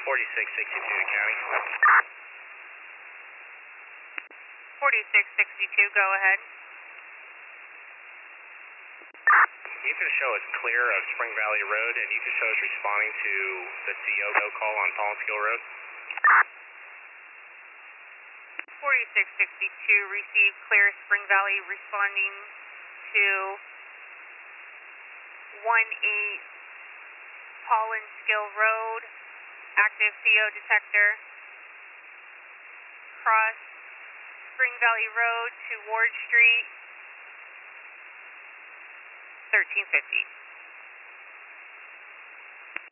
4662 County. 4662, go ahead. You can show us clear of Spring Valley Road, and you can show us responding to the CO call on Pollenskill Road. 4662, receive clear Spring Valley, responding to 18 Pollenskill Road, active CO detector, cross Spring Valley Road to Ward Street, 1350.